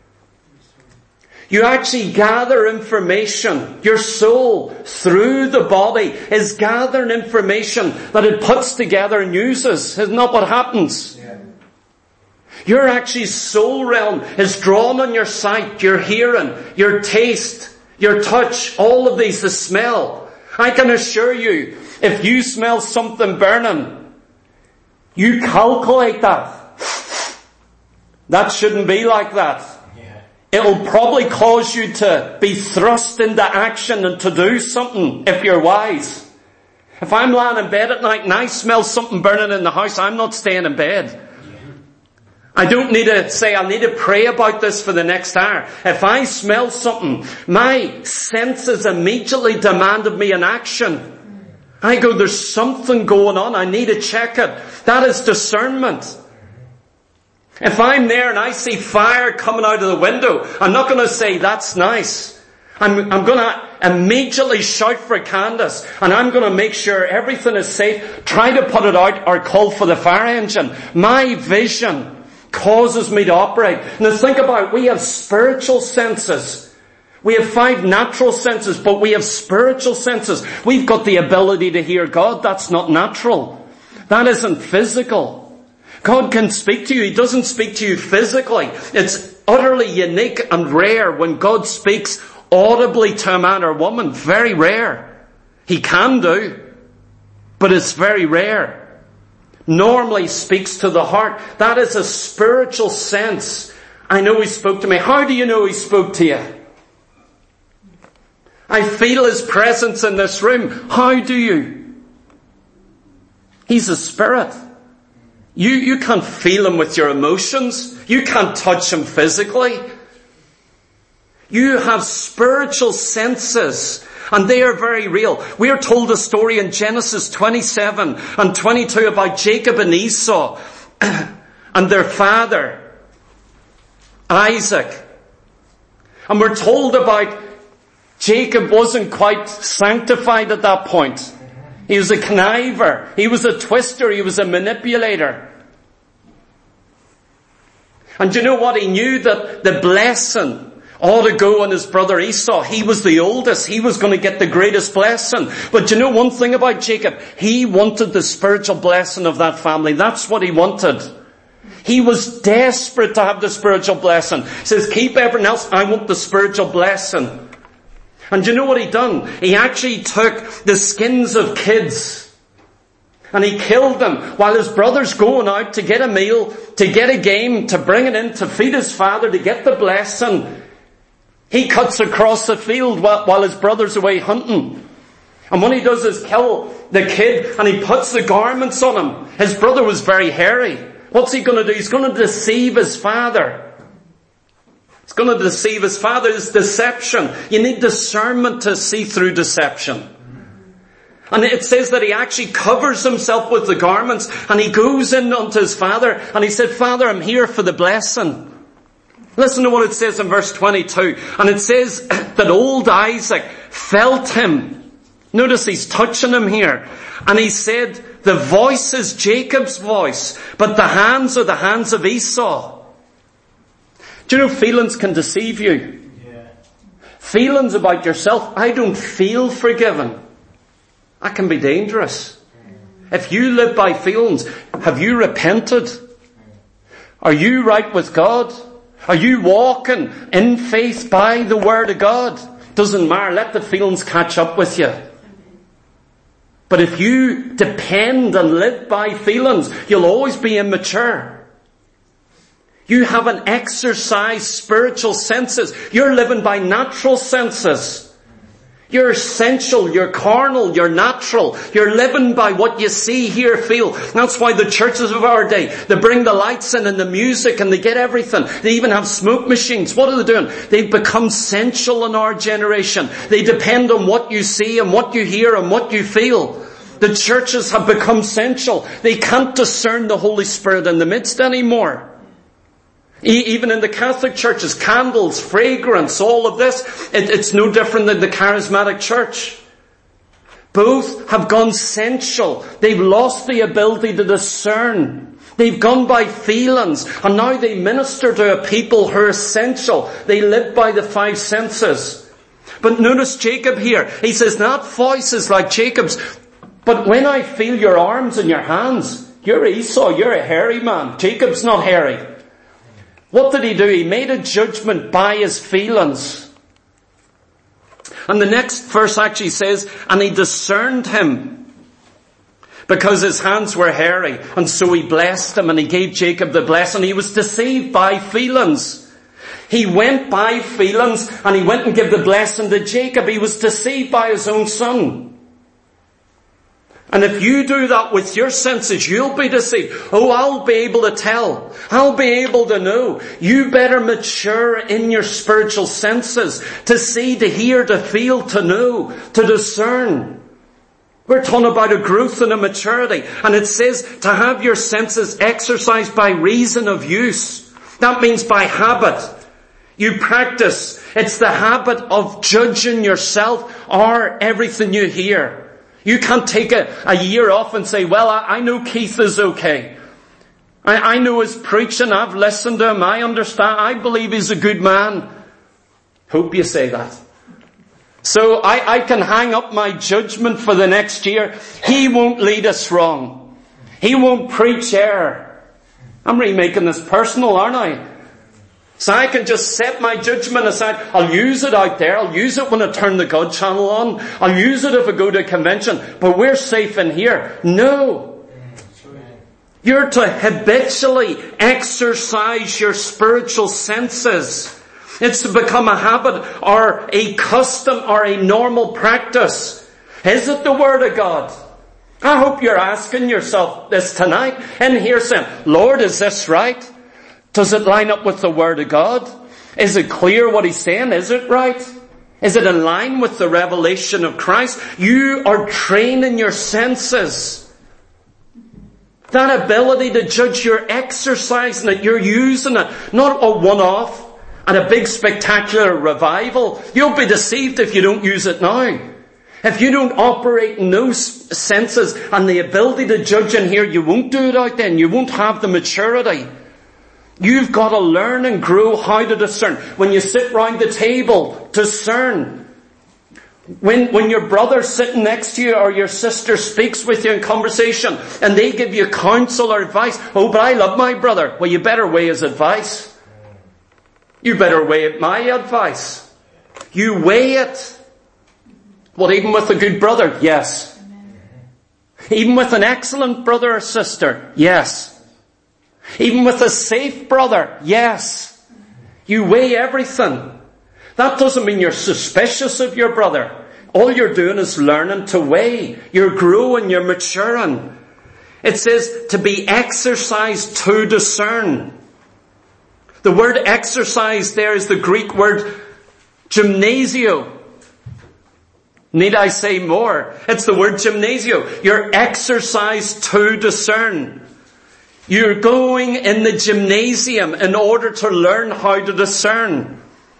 You actually gather information. Your soul, through the body, is gathering information that it puts together and uses. Isn't that what happens? Yeah. Your actually soul realm is drawn on your sight, your hearing, your taste, your touch, all of these, the smell. I can assure you, if you smell something burning, you calculate that. That shouldn't be like that. It'll probably cause you to be thrust into action and to do something if you're wise. If I'm lying in bed at night and I smell something burning in the house, I'm not staying in bed. I don't need to say, I need to pray about this for the next hour. If I smell something, my senses immediately demanded me an action. I go, there's something going on, I need to check it. That is discernment. If I'm there and I see fire coming out of the window, I'm not going to say, that's nice. I'm going to immediately shout for Candace, and I'm going to make sure everything is safe, try to put it out, or call for the fire engine. My vision causes me to operate. Now think about it, we have spiritual senses. We have 5 natural senses, but we have spiritual senses. We've got the ability to hear God. That's not natural. That isn't physical. God can speak to you. He doesn't speak to you physically. It's utterly unique and rare when God speaks audibly to a man or woman. Very rare. He can do, but it's very rare. Normally speaks to the heart. That is a spiritual sense. I know He spoke to me. How do you know He spoke to you? I feel His presence in this room. How do you? He's a spirit. You can't feel Him with your emotions. You can't touch Him physically. You have spiritual senses, and they are very real. We are told a story in Genesis 27 and 22 about Jacob and Esau and their father, Isaac. And we're told about Jacob wasn't quite sanctified at that point. He was a conniver. He was a twister. He was a manipulator. And you know what? He knew that the blessing ought to go on his brother Esau. He was the oldest. He was going to get the greatest blessing. But you know one thing about Jacob? He wanted the spiritual blessing of that family. That's what he wanted. He was desperate to have the spiritual blessing. He says, keep everything else. I want the spiritual blessing. And you know what he done? He actually took the skins of kids and he killed them while his brother's going out to get a meal, to get a game, to bring it in, to feed his father, to get the blessing. He cuts across the field while his brother's away hunting. And what he does is kill the kid and he puts the garments on him. His brother was very hairy. What's he going to do? He's going to deceive his father. It's going to deceive his father. It's deception. You need discernment to see through deception. And it says that he actually covers himself with the garments and he goes in unto his father and he said, Father, I'm here for the blessing. Listen to what it says in verse 22. And it says that old Isaac felt him. Notice he's touching him here. And he said, the voice is Jacob's voice, but the hands are the hands of Esau. Do you know feelings can deceive you? Yeah. Feelings about yourself. I don't feel forgiven. That can be dangerous. If you live by feelings, have you repented? Are you right with God? Are you walking in faith by the Word of God? Doesn't matter. Let the feelings catch up with you. But if you depend and live by feelings, you'll always be immature. You haven't exercised spiritual senses. You're living by natural senses. You're sensual, you're carnal, you're natural. You're living by what you see, hear, feel. That's why the churches of our day, they bring the lights in and the music and they get everything. They even have smoke machines. What are they doing? They've become sensual in our generation. They depend on what you see and what you hear and what you feel. The churches have become sensual. They can't discern the Holy Spirit in the midst anymore. Even in the Catholic churches, candles, fragrance, all of this, it's no different than the charismatic church. Both have gone sensual. They've lost the ability to discern. They've gone by feelings, and now they minister to a people who are sensual. They live by the five senses. But notice Jacob here. He says, that voice is like Jacob's, but when I feel your arms and your hands, you're Esau, you're a hairy man. Jacob's not hairy. What did he do? He made a judgment by his feelings. And the next verse actually says, and he discerned him because his hands were hairy. And so he blessed him and he gave Jacob the blessing. He was deceived by feelings. He went by feelings and he went and gave the blessing to Jacob. He was deceived by his own son. And if you do that with your senses, you'll be deceived. Oh, I'll be able to tell. I'll be able to know. You better mature in your spiritual senses to see, to hear, to feel, to know, to discern. We're talking about a growth and a maturity. And it says to have your senses exercised by reason of use. That means by habit. You practice. It's the habit of judging yourself or everything you hear. You can't take a year off and say, well, I know Keith is okay. I know his preaching. I've listened to him. I understand. I believe he's a good man. Hope you say that. So I can hang up my judgment for the next year. He won't lead us wrong. He won't preach error. I'm remaking this personal, aren't I? So I can just set my judgment aside. I'll use it out there. I'll use it when I turn the God channel on. I'll use it if I go to a convention. But we're safe in here. No. You're to habitually exercise your spiritual senses. It's to become a habit or a custom or a normal practice. Is it the Word of God? I hope you're asking yourself this tonight and here saying, Lord, is this right? Does it line up with the Word of God? Is it clear what He's saying? Is it right? Is it in line with the revelation of Christ? You are training your senses. That ability to judge, you're exercising it, you're using it. Not a one-off at a big spectacular revival. You'll be deceived if you don't use it now. If you don't operate in those senses and the ability to judge in here, you won't do it out then. You won't have the maturity. You've got to learn and grow how to discern. When you sit round the table, discern. When your brother's sitting next to you or your sister speaks with you in conversation and they give you counsel or advice, oh, but I love my brother. Well, you better weigh his advice. You better weigh my advice. You weigh it. What, even with a good brother? Yes. Even with an excellent brother or sister? Yes. Even with a safe brother? Yes. You weigh everything. That doesn't mean you're suspicious of your brother. All you're doing is learning to weigh. You're growing, you're maturing. It says to be exercised to discern. The word exercise there is the Greek word gymnasio. Need I say more? It's the word gymnasio. You're exercised to discern. You're going in the gymnasium in order to learn how to discern.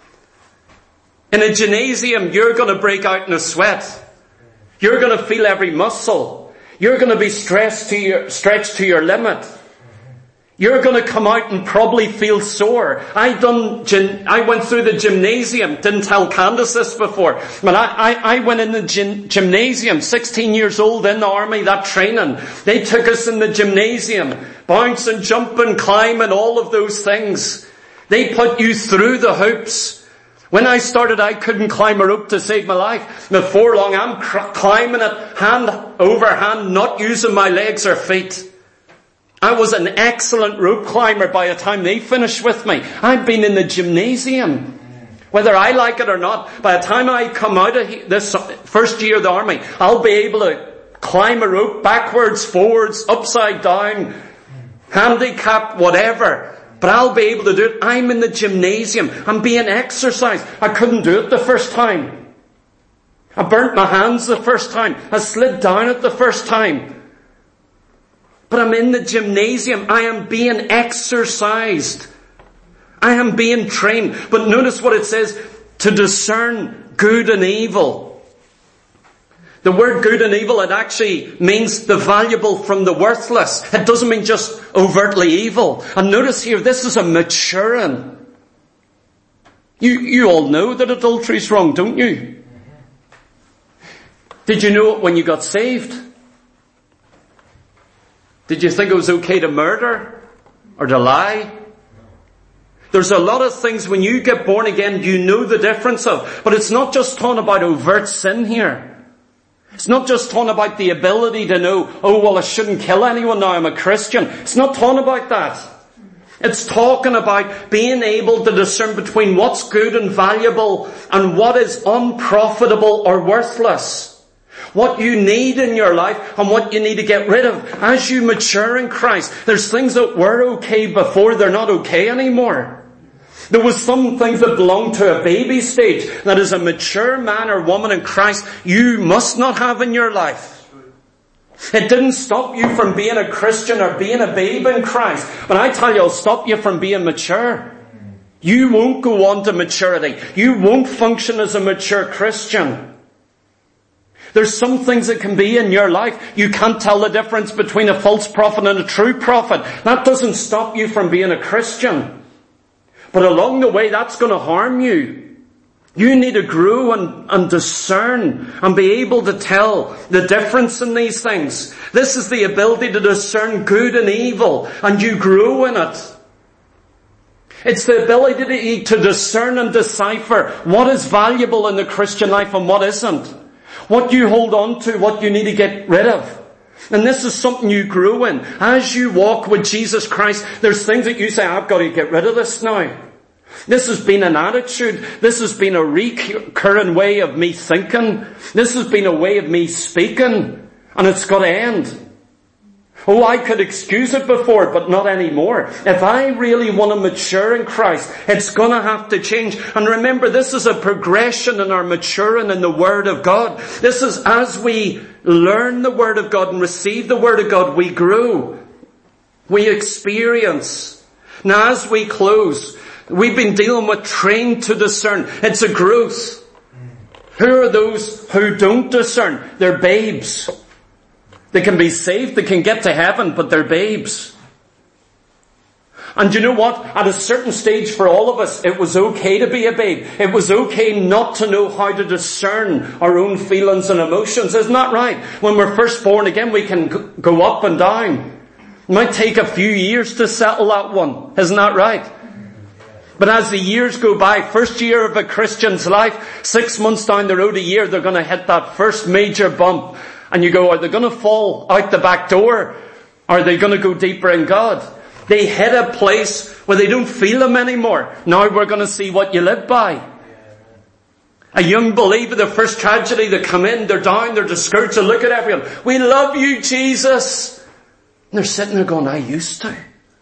In a gymnasium, you're going to break out in a sweat. You're going to feel every muscle. You're going to be stretched to your limit. You're going to come out and probably feel sore. I went through the gymnasium. Didn't tell Candace this before. But I went in the gymnasium, 16 years old in the army, that training. They took us in the gymnasium. Bouncing, jumping, climbing, all of those things. They put you through the hoops. When I started, I couldn't climb a rope to save my life. Before long, I'm climbing it hand over hand, not using my legs or feet. I was an excellent rope climber by the time they finished with me. I've been in the gymnasium. Whether I like it or not, by the time I come out of this first year of the army, I'll be able to climb a rope backwards, forwards, upside down, handicapped, whatever. But I'll be able to do it. I'm in the gymnasium. I'm being exercised. I couldn't do it the first time. I burnt my hands the first time. I slid down it the first time. But I'm in the gymnasium. I am being exercised. I am being trained. But notice what it says, to discern good and evil. The word good and evil, it actually means the valuable from the worthless. It doesn't mean just overtly evil. And notice here, this is a maturing. You all know that adultery is wrong, don't you? Did you know it when you got saved? Did you think it was okay to murder or to lie? There's a lot of things when you get born again you know the difference of. But it's not just talking about overt sin here. It's not just talking about the ability to know, oh well I shouldn't kill anyone now I'm a Christian. It's not talking about that. It's talking about being able to discern between what's good and valuable and what is unprofitable or worthless. What you need in your life and what you need to get rid of. As you mature in Christ, there's things that were okay before, they're not okay anymore. There was some things that belonged to a baby stage that as a mature man or woman in Christ, you must not have in your life. It didn't stop you from being a Christian or being a babe in Christ. But I tell you, it'll stop you from being mature. You won't go on to maturity. You won't function as a mature Christian. There's some things that can be in your life. You can't tell the difference between a false prophet and a true prophet. That doesn't stop you from being a Christian. But along the way, that's going to harm you. You need to grow and discern and be able to tell the difference in these things. This is the ability to discern good and evil, and you grow in it. It's the ability to discern and decipher what is valuable in the Christian life and what isn't. What you hold on to, what you need to get rid of. And this is something you grow in. As you walk with Jesus Christ, there's things that you say, I've got to get rid of this now. This has been an attitude. This has been a recurring way of me thinking. This has been a way of me speaking. And it's got to end. Oh, I could excuse it before, but not anymore. If I really want to mature in Christ, it's going to have to change. And remember, this is a progression in our maturing in the Word of God. This is as we learn the Word of God and receive the Word of God, we grow. We experience. Now, as we close, we've been dealing with trained to discern. It's a growth. Who are those who don't discern? They're babes. They can be saved, they can get to heaven, but they're babes. And you know what? At a certain stage for all of us, it was okay to be a babe. It was okay not to know how to discern our own feelings and emotions. Isn't that right? When we're first born again, we can go up and down. It might take a few years to settle that one. Isn't that right? But as the years go by, first year of a Christian's life, 6 months down the road, a year, they're going to hit that first major bump. And you go, are they going to fall out the back door? Are they going to go deeper in God? They hit a place where they don't feel Him anymore. Now we're going to see what you live by. A young believer, the first tragedy, they come in, they're down, they're discouraged, they look at everyone. We love you, Jesus. And they're sitting there going, I used to.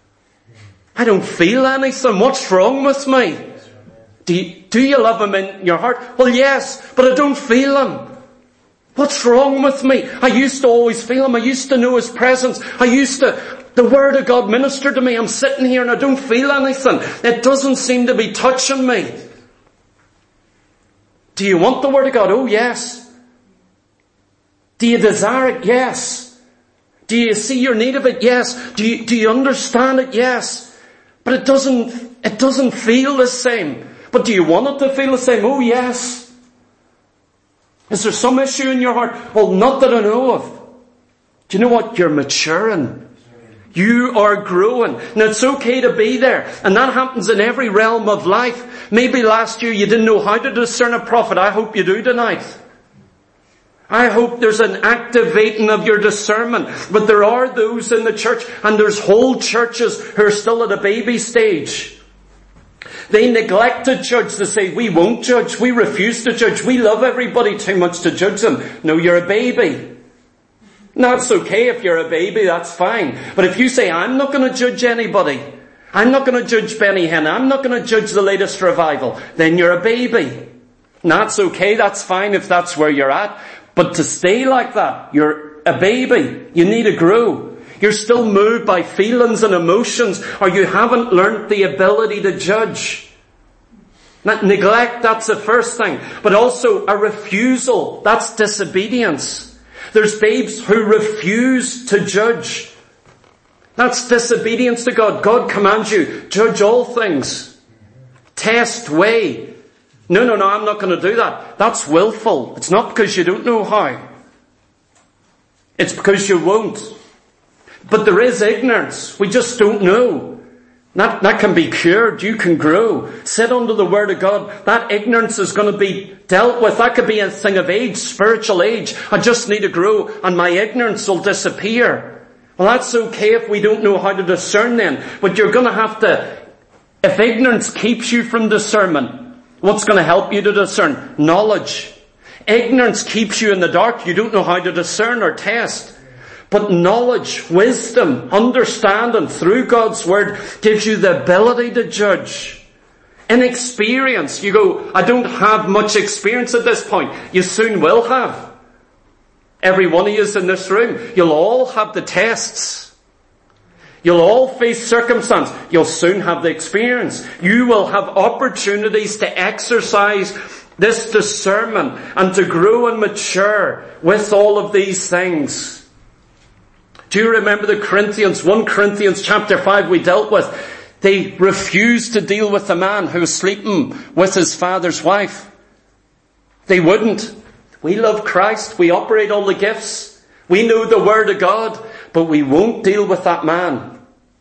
I don't feel anything. What's wrong with me? Do you love Him in your heart? Well, yes, but I don't feel Him. What's wrong with me? I used to always feel Him. I used to know His presence. The Word of God ministered to me. I'm sitting here and I don't feel anything. It doesn't seem to be touching me. Do you want the Word of God? Oh, yes. Do you desire it? Yes. Do you see your need of it? Yes. Do you understand it? Yes. But it doesn't feel the same. But do you want it to feel the same? Oh, yes. Is there some issue in your heart? Well, not that I know of. Do you know what? You're maturing. You are growing. Now it's okay to be there. And that happens in every realm of life. Maybe last year you didn't know how to discern a prophet. I hope you do tonight. I hope there's an activating of your discernment. But there are those in the church, and there's whole churches who are still at a baby stage. They neglect to judge. They say, we won't judge. We refuse to judge. We love everybody too much to judge them. No, you're a baby. Now, it's okay if you're a baby, that's fine. But if you say, I'm not going to judge anybody, I'm not going to judge Benny Hinn, I'm not going to judge the latest revival, then you're a baby. That's okay, that's fine if that's where you're at. But to stay like that, you're a baby. You need to grow. You're still moved by feelings and emotions, or you haven't learnt the ability to judge. Not neglect, that's the first thing. But also a refusal, that's disobedience. There's babes who refuse to judge. That's disobedience to God. God commands you, judge all things. Test, weigh. No, I'm not going to do that. That's willful. It's not because you don't know how. It's because you won't. But there is ignorance. We just don't know. That can be cured. You can grow. Sit under the Word of God. That ignorance is going to be dealt with. That could be a thing of age, spiritual age. I just need to grow and my ignorance will disappear. Well, that's okay if we don't know how to discern then. But you're going to have to, if ignorance keeps you from discernment, what's going to help you to discern? Knowledge. Ignorance keeps you in the dark. You don't know how to discern or test. But knowledge, wisdom, understanding through God's Word gives you the ability to judge. In experience, you go, I don't have much experience at this point. You soon will have. Every one of you is in this room. You'll all have the tests. You'll all face circumstance. You'll soon have the experience. You will have opportunities to exercise this discernment and to grow and mature with all of these things. Do you remember the Corinthians, 1 Corinthians chapter 5 we dealt with? They refused to deal with the man who was sleeping with his father's wife. They wouldn't. We love Christ. We operate all the gifts. We know the Word of God, but we won't deal with that man.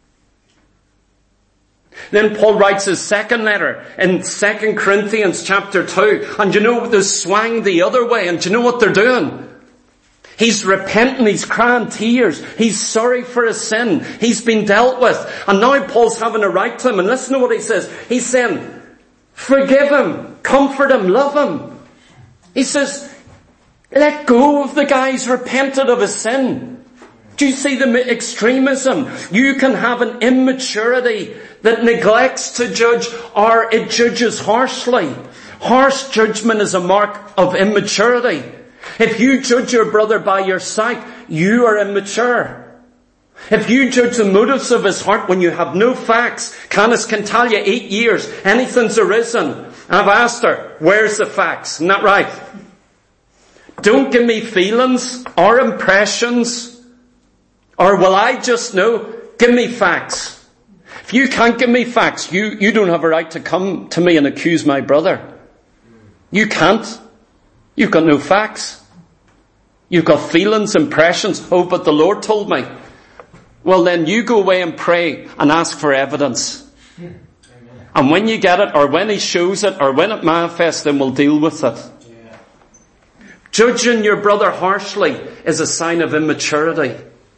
Then Paul writes his second letter in 2 Corinthians chapter 2. And you know, they swang the other way. And do you know what they're doing? He's repenting, he's crying tears, he's sorry for his sin, he's been dealt with. And now Paul's having to write to him, and listen to what he says. He's saying, forgive him, comfort him, love him. He says, let go of the guy who's repented of his sin. Do you see the extremism? You can have an immaturity that neglects to judge, or it judges harshly. Harsh judgment is a mark of immaturity. If you judge your brother by your sight, you are immature. If you judge the motives of his heart when you have no facts, Candace can tell you 8 years, anything's arisen. I've asked her, where's the facts? Isn't that right? Don't give me feelings or impressions, or will I just know? Give me facts. If you can't give me facts, you don't have a right to come to me and accuse my brother. You can't. You've got no facts. You've got feelings, impressions. Oh, but the Lord told me. Well, then you go away and pray and ask for evidence. And when you get it, or when He shows it, or when it manifests, then we'll deal with it. Yeah. Judging your brother harshly is a sign of immaturity.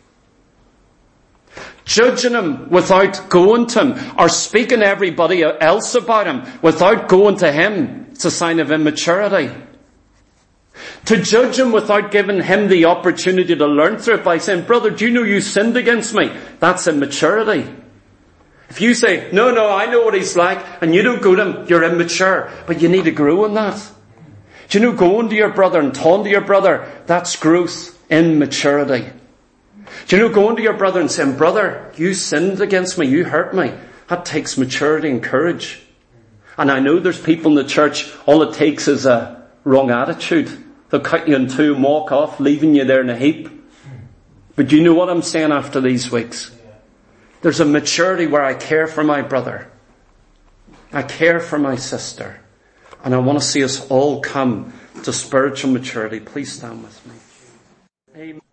Judging him without going to him, or speaking to everybody else about him without going to him, it's a sign of immaturity. To judge him without giving him the opportunity to learn through it by saying, brother, do you know you sinned against me? That's immaturity. If you say, no, I know what he's like, and you don't go to him, you're immature. But you need to grow in that. Do you know, going to your brother and talking to your brother, that's growth in maturity. Do you know, going to your brother and saying, brother, you sinned against me, you hurt me, that takes maturity and courage. And I know there's people in the church, all it takes is a wrong attitude. They'll cut you in two and walk off, leaving you there in a heap. But do you know what I'm saying after these weeks? There's a maturity where I care for my brother. I care for my sister. And I want to see us all come to spiritual maturity. Please stand with me. Amen.